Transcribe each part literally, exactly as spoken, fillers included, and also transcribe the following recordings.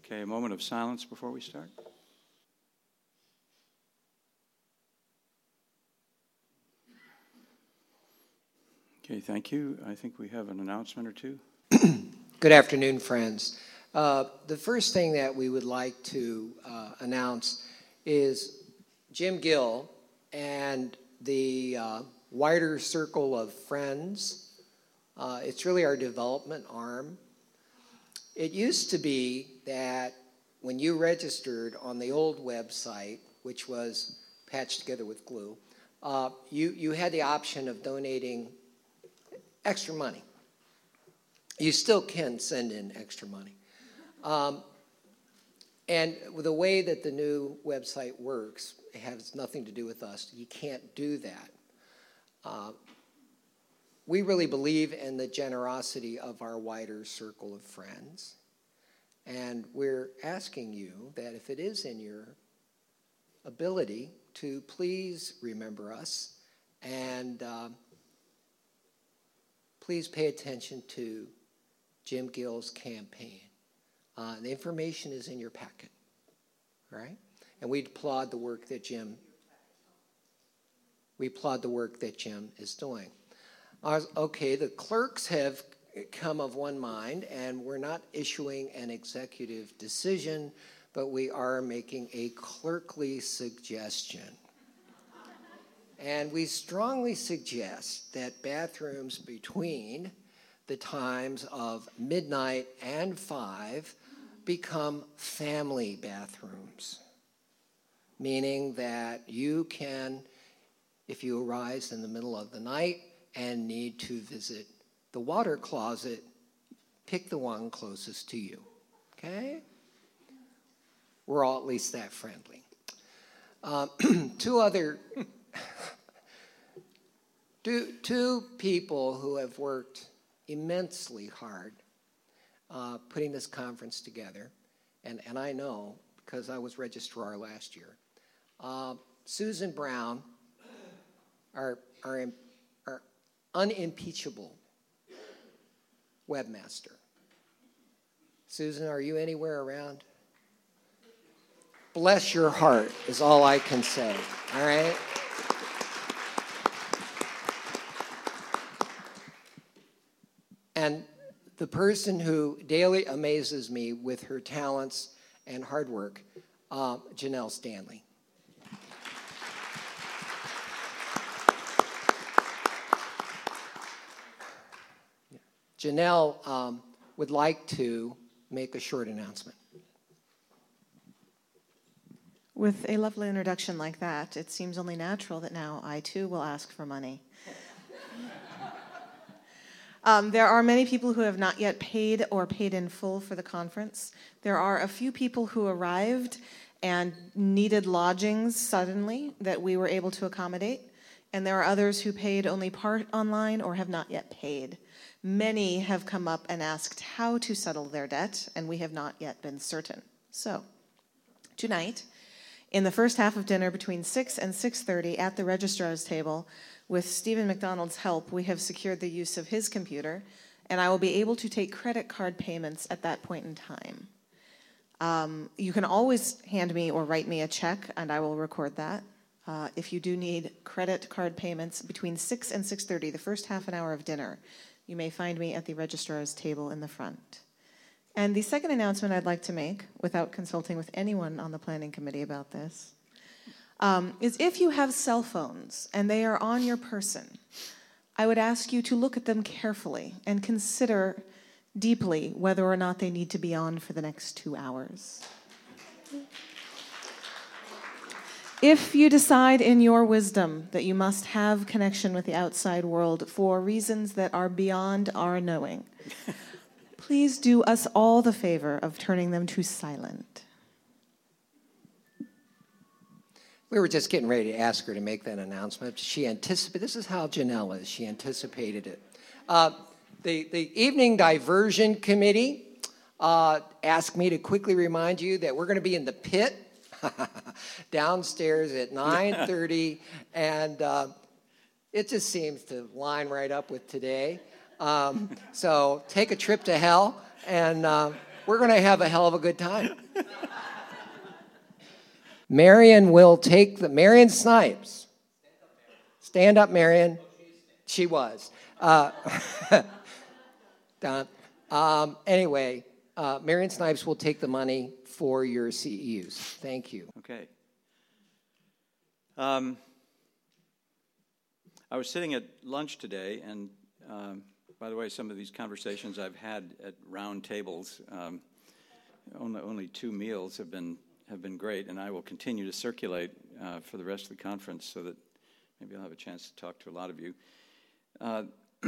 Okay, a moment of silence before we start. Okay, thank you. I think we have an announcement or two. Good afternoon, friends. Uh, the first thing that we would like to uh, announce is Jim Gill and the uh, wider circle of friends. Uh, it's really our development arm. It used to be that when you registered on the old website, which was patched together with glue, uh, you, you had the option of donating extra money. You still can send in extra money. Um, and the way that the new website works, it has nothing to do with us. You can't do that. Uh, we really believe in the generosity of our wider circle of friends. And we're asking you that if it is in your ability to please remember us and uh, please pay attention to Jim Gill's campaign. Uh, the information is in your packet, all right? And we applaud the work that Jim, we applaud the work that Jim is doing. Uh, okay, the clerks have come of one mind, and we're not issuing an executive decision, but we are making a clerkly suggestion. And we strongly suggest that bathrooms between the times of midnight and five become family bathrooms, meaning that you can, if you arise in the middle of the night and need to visit the water closet, pick the one closest to you, okay? We're all at least that friendly. Uh, two other, two, two people who have worked immensely hard uh, putting this conference together, and, and I know because I was registrar last year. Uh, Susan Brown, our, our, our unimpeachable webmaster. Susan, are you anywhere around? Bless your heart is all I can say, all right? And the person who daily amazes me with her talents and hard work, uh, Janelle Stanley. Janelle um, would like to make a short announcement. With a lovely introduction like that, it seems only natural that now I too will ask for money. Um, there are many people who have not yet paid or paid in full for the conference. There are a few people who arrived and needed lodgings suddenly that we were able to accommodate, and there are others who paid only part online or have not yet paid. Many have come up and asked how to settle their debt, and we have not yet been certain. So, tonight, in the first half of dinner between six and six thirty at the registrar's table, with Stephen McDonald's help, we have secured the use of his computer, and I will be able to take credit card payments at that point in time. Um, you can always hand me or write me a check, and I will record that. Uh, if you do need credit card payments between six and six thirty, the first half an hour of dinner, you may find me at the registrar's table in the front. And the second announcement I'd like to make, without consulting with anyone on the planning committee about this, Um, is if you have cell phones and they are on your person, I would ask you to look at them carefully and consider deeply whether or not they need to be on for the next two hours. If you decide in your wisdom that you must have connection with the outside world for reasons that are beyond our knowing, please do us all the favor of turning them to silent. We were just getting ready to ask her to make that announcement. She anticipated, this is how Janelle is, she anticipated it. Uh, the, the Evening Diversion Committee uh, asked me to quickly remind you that we're going to be in the pit downstairs at nine thirty, and uh, it just seems to line right up with today. Um, so take a trip to hell, and uh, we're going to have a hell of a good time. Marion will take the, Marion Snipes. Stand up, Marion. She was. Uh, um, anyway, uh, Marion Snipes will take the money for your C E Us. Thank you. Okay. Um, I was sitting at lunch today, and um, by the way, some of these conversations I've had at round tables, um, only, only two meals have been have been great, and I will continue to circulate uh, for the rest of the conference so that maybe I'll have a chance to talk to a lot of you. Uh,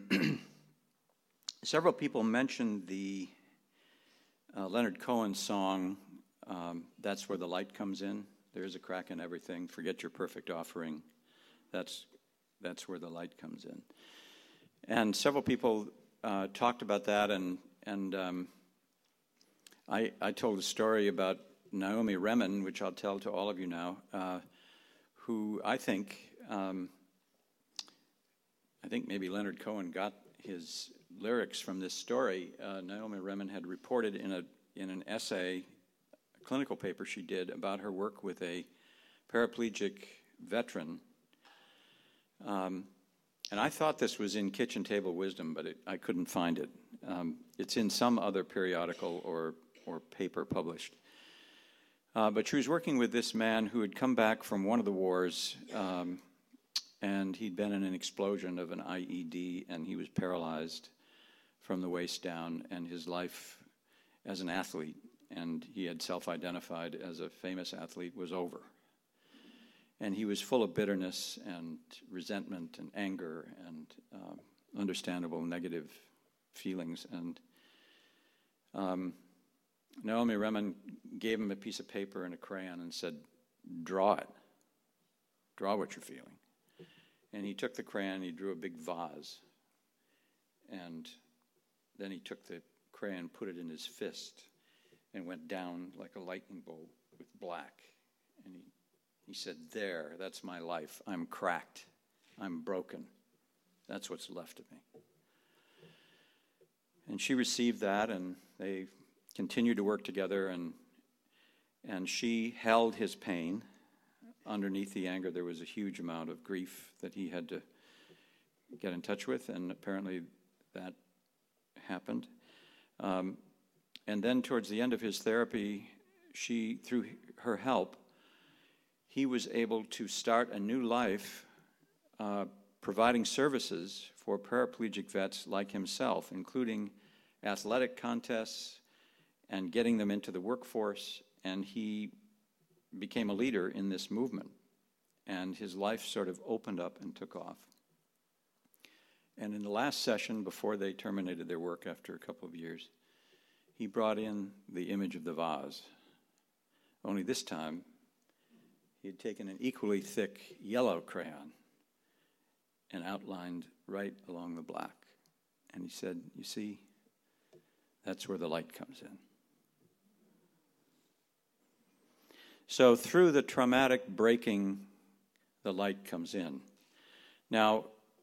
several people mentioned the uh, Leonard Cohen song, um, That's Where the Light Comes In. There's a crack in everything. Forget your perfect offering. That's, that's where the light comes in. And several people uh, talked about that, and, and um, I, I told a story about Naomi Remen, which I'll tell to all of you now, uh, who I think, um, I think maybe Leonard Cohen got his lyrics from this story. Uh, Naomi Remen had reported in a in an essay, a clinical paper she did about her work with a paraplegic veteran. Um, and I thought this was in Kitchen Table Wisdom, but it, I couldn't find it. Um, it's in some other periodical or or paper published. Uh, but she was working with this man who had come back from one of the wars, um, and he'd been in an explosion of an I E D, and he was paralyzed from the waist down, and his life as an athlete, and he had self-identified as a famous athlete, was over. And he was full of bitterness and resentment and anger and uh, understandable negative feelings. And um, Naomi Remen gave him a piece of paper and a crayon and said, draw it. Draw what you're feeling. And he took the crayon and he drew a big vase. And then he took the crayon, put it in his fist, and went down like a lightning bolt with black. And he, he said, there, that's my life. I'm cracked. I'm broken. That's what's left of me. And she received that, and they continued to work together, and and she held his pain. Underneath the anger, there was a huge amount of grief that he had to get in touch with, and apparently that happened. Um, and then towards the end of his therapy, she, through her help, he was able to start a new life uh, providing services for paraplegic vets like himself, including athletic contests, and getting them into the workforce, and he became a leader in this movement. And his life sort of opened up and took off. And in the last session, before they terminated their work after a couple of years, he brought in the image of the vase. Only this time, he had taken an equally thick yellow crayon and outlined right along the black. And he said, you see, that's where the light comes in. So through the traumatic breaking, the light comes in. Now,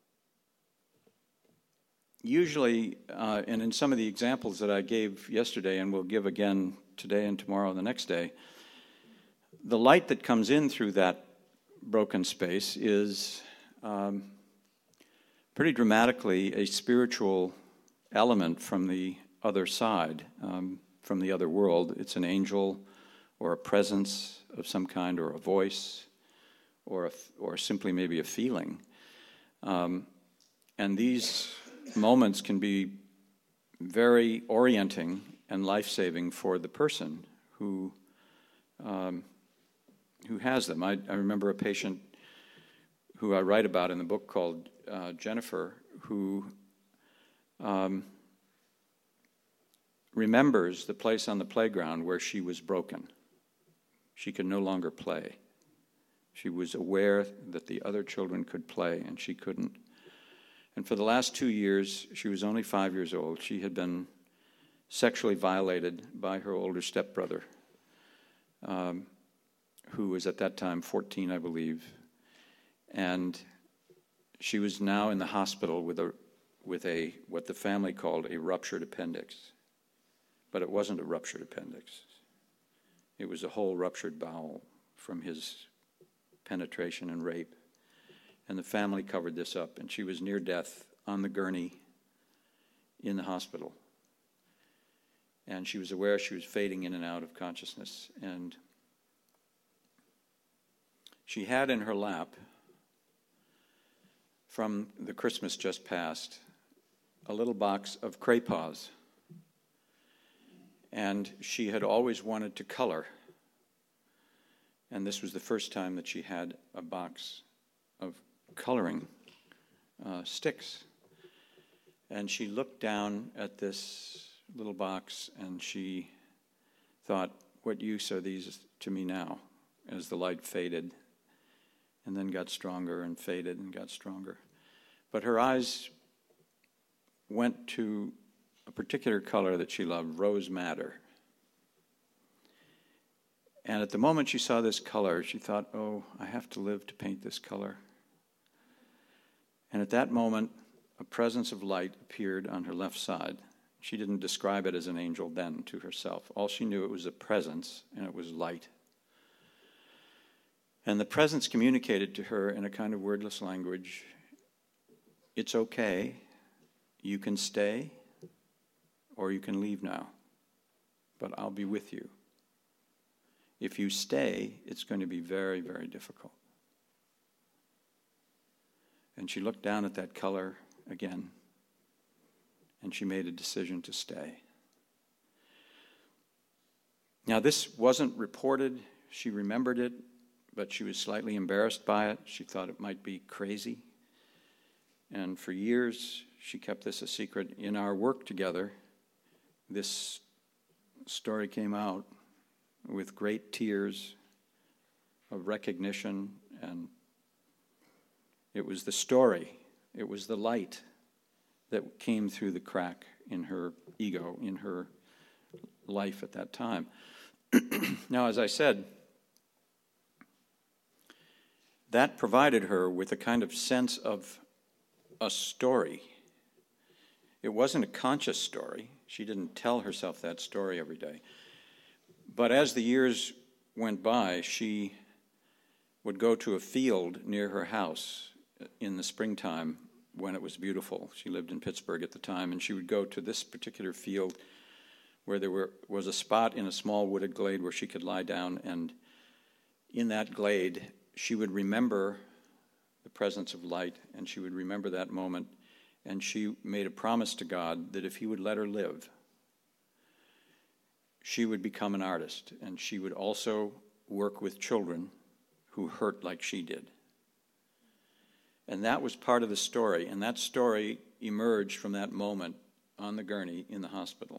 usually, uh, and in some of the examples that I gave yesterday, and we'll give again today and tomorrow and the next day, the light that comes in through that broken space is um, pretty dramatically a spiritual element from the other side, um, from the other world. It's an angel, or a presence of some kind, or a voice, or a, or simply maybe a feeling. Um, and these moments can be very orienting and life-saving for the person who um, who has them. I, I remember a patient who I write about in the book called uh, Jennifer, who um, remembers the place on the playground where she was broken. She could no longer play. She was aware that the other children could play, and she couldn't. And for the last two years, she was only five years old. She had been sexually violated by her older stepbrother, um, who was at that time fourteen, I believe. And she was now in the hospital with a, with a what the family called a ruptured appendix. but it wasn't a ruptured appendix. It was a whole ruptured bowel from his penetration and rape. And the family covered this up, and she was near death on the gurney in the hospital. And she was aware she was fading in and out of consciousness. And she had in her lap, from the Christmas just past, a little box of crayons. And she had always wanted to color. And this was the first time that she had a box of coloring uh, sticks. And she looked down at this little box and she thought, what use are these to me now? As the light faded and then got stronger and faded and got stronger. But her eyes went to a particular color that she loved, rose madder. And at the moment she saw this color, she thought, oh, I have to live to paint this color. And at that moment, a presence of light appeared on her left side. She didn't describe it as an angel then to herself. All she knew, it was a presence, and it was light. And the presence communicated to her in a kind of wordless language, it's okay, you can stay, or you can leave now, but I'll be with you. If you stay, it's going to be very, very difficult. And she looked down at that color again, and she made a decision to stay. Now, this wasn't reported. She remembered it, but she was slightly embarrassed by it. She thought it might be crazy. And for years, she kept this a secret. In our work together, this story came out with great tears of recognition, and it was the story, it was the light that came through the crack in her ego, in her life at that time. Now, as I said, that provided her with a kind of sense of a story. It wasn't a conscious story. She didn't tell herself that story every day. But as the years went by, she would go to a field near her house in the springtime when it was beautiful. She lived in Pittsburgh at the time, and she would go to this particular field where there were, was a spot in a small wooded glade where she could lie down, and in that glade, she would remember the presence of light, and she would remember that moment, and she made a promise to God that if he would let her live, she would become an artist, and she would also work with children who hurt like she did. And that was part of the story, and that story emerged from that moment on the gurney in the hospital.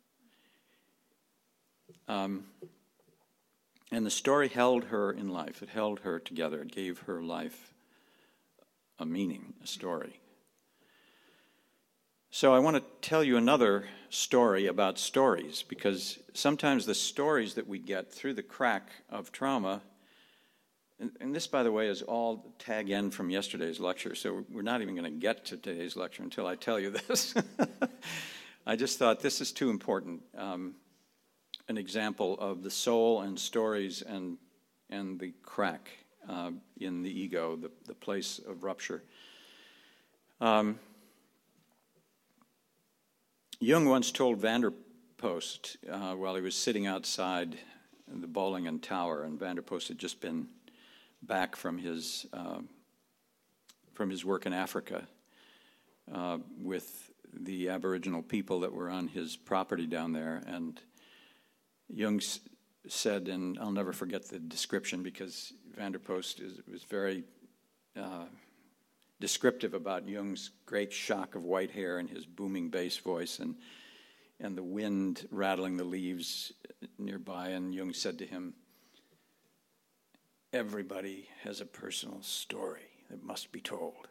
Um, and the story held her in life. It held her together. It gave her life a meaning, a story. So I want to tell you another story about stories, because sometimes the stories that we get through the crack of trauma, and, and this, by the way, is all tag in from yesterday's lecture, so we're not even going to get to today's lecture until I tell you this. I just thought this is too important. Um, an example of the soul and stories and and the crack uh, in the ego, the, the place of rupture. Um, Jung once told Vanderpost, uh, while he was sitting outside the Bollingen Tower, and Vanderpost had just been back from his uh, from his work in Africa uh, with the Aboriginal people that were on his property down there, and Jung s- said, and I'll never forget the description because Vanderpost is, was very uh, descriptive about Jung's great shock of white hair and his booming bass voice and and the wind rattling the leaves nearby. And Jung said to him, everybody has a personal story that must be told.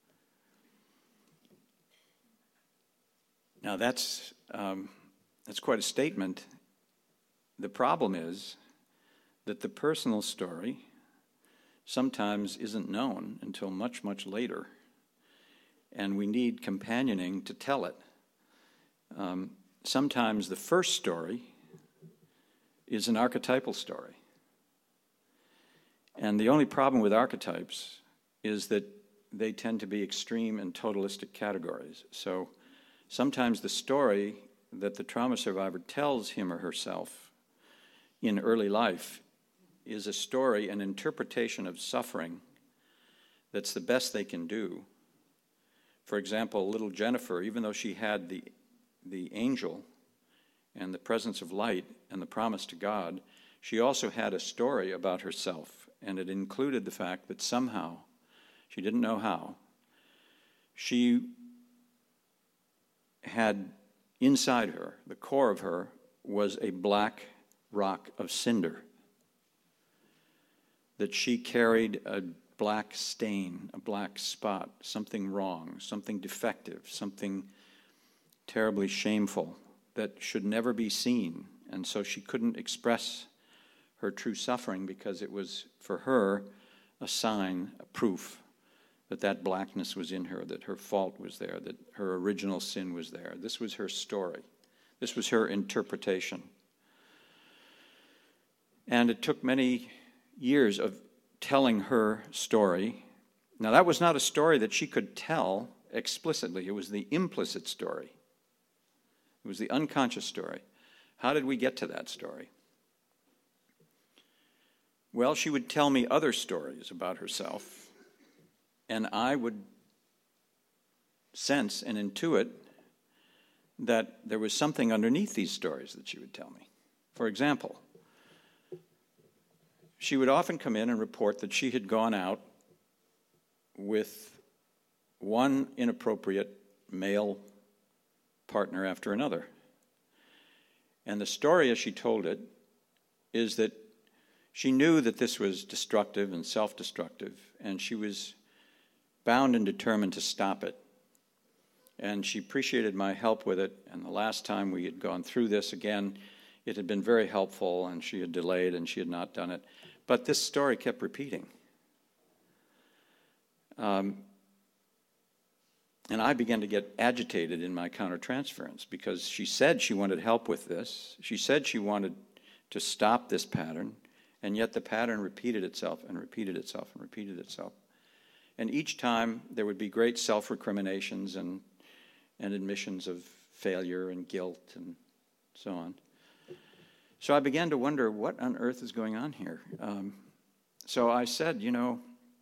Now that's um, that's quite a statement. The problem is that the personal story sometimes isn't known until much, much later, and we need companioning to tell it. Um, sometimes the first story is an archetypal story. And the only problem with archetypes is that they tend to be extreme and totalistic categories. So sometimes the story that the trauma survivor tells him or herself in early life is a story, an interpretation of suffering that's the best they can do. For example, little Jennifer, even though she had the, the angel and the presence of light and the promise to God, she also had a story about herself, and it included the fact that somehow, she didn't know how, she had inside her, the core of her, was a black rock of cinder, that she carried a black stain, a black spot, something wrong, something defective, something terribly shameful that should never be seen. And so she couldn't express her true suffering because it was, for her, a sign, a proof that that blackness was in her, that her fault was there, that her original sin was there. This was her story. This was her interpretation. And it took many years of telling her story. Now, that was not a story that she could tell explicitly. It was the implicit story. It was the unconscious story. How did we get to that story? Well, she would tell me other stories about herself, and I would sense and intuit that there was something underneath these stories that she would tell me. For example, she would often come in and report that she had gone out with one inappropriate male partner after another. And the story, as she told it, is that she knew that this was destructive and self-destructive, and she was bound and determined to stop it. And she appreciated my help with it, and the last time we had gone through this again, it had been very helpful, and she had delayed and she had not done it. But this story kept repeating. Um, and I began to get agitated in my countertransference because she said she wanted help with this. She said she wanted to stop this pattern, and yet the pattern repeated itself and repeated itself and repeated itself. And each time there would be great self-recriminations and, and admissions of failure and guilt and so on. So I began to wonder, what on earth is going on here? Um, so I said, you know,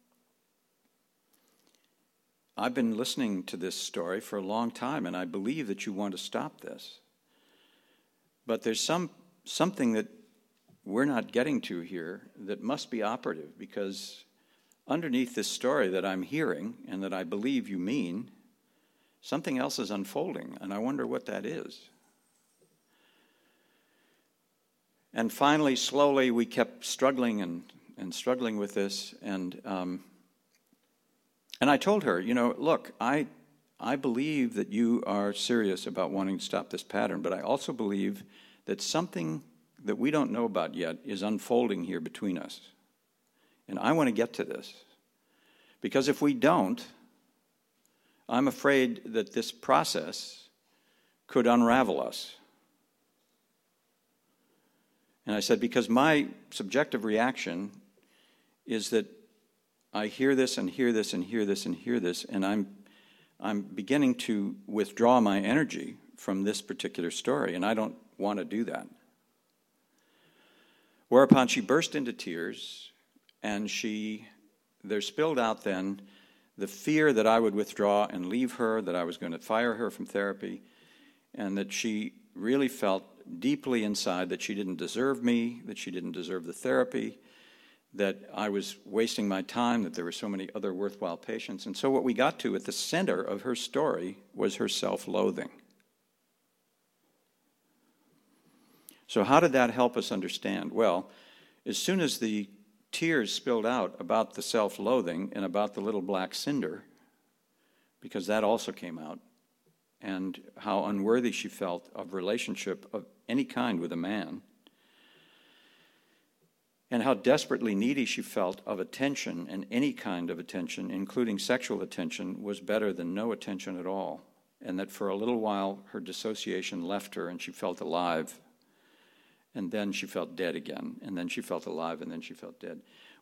I've been listening to this story for a long time, and I believe that you want to stop this. But there's some something that we're not getting to here that must be operative, because underneath this story that I'm hearing and that I believe you mean, something else is unfolding, and I wonder what that is. And finally, slowly, we kept struggling and, and struggling with this. And um, and I told her, you know, look, I I believe that you are serious about wanting to stop this pattern, but I also believe that something that we don't know about yet is unfolding here between us. And I want to get to this. Because if we don't, I'm afraid that this process could unravel us. And I said, because my subjective reaction is that I hear this and hear this and hear this and hear this, and I'm I'm beginning to withdraw my energy from this particular story, and I don't want to do that. Whereupon she burst into tears, and she, there spilled out then the fear that I would withdraw and leave her, that I was going to fire her from therapy, and that she really felt deeply inside that she didn't deserve me, that she didn't deserve the therapy, that I was wasting my time, that there were so many other worthwhile patients. And so what we got to at the center of her story was her self-loathing. So how did that help us understand? Well, as soon as the tears spilled out about the self-loathing and about the little black cinder, because that also came out, and how unworthy she felt of relationship of any kind with a man, and how desperately needy she felt of attention, and any kind of attention, including sexual attention, was better than no attention at all. and that for a little while her dissociation left her and she felt alive, and then she felt dead again, and then she felt alive, and then she felt dead.